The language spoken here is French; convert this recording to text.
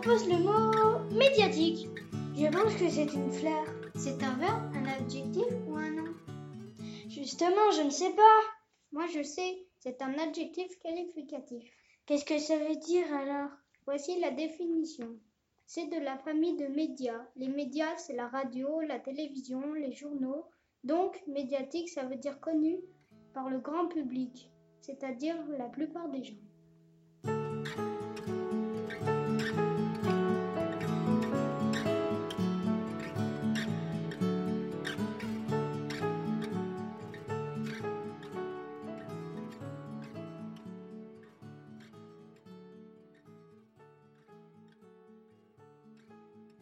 propose le mot médiatique. Je pense que c'est une fleur. C'est un verbe, un adjectif ou un nom? Justement, je ne sais pas. Moi je sais, c'est un adjectif qualificatif. Qu'est-ce que ça veut dire alors? Voici la définition. C'est de la famille de médias. Les médias, c'est la radio, la télévision, les journaux. Donc, médiatique, ça veut dire connu par le grand public, c'est-à-dire la plupart des gens.